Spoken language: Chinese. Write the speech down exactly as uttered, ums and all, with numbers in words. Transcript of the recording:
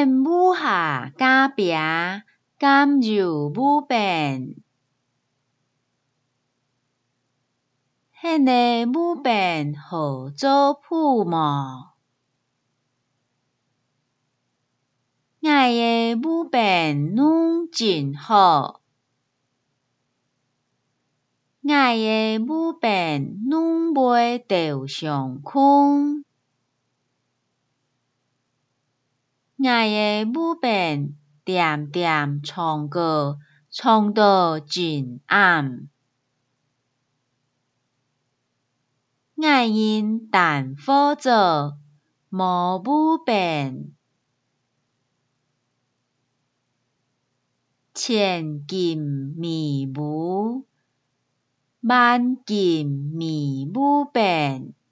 阮母下家壁，甘柔母病。迄个母病号做父母，我的母病愈真好，我的母病愈袂着伤困，我的母病恬恬创过，创到真暗。我因但好做，无母病。千金密母，万金密母病。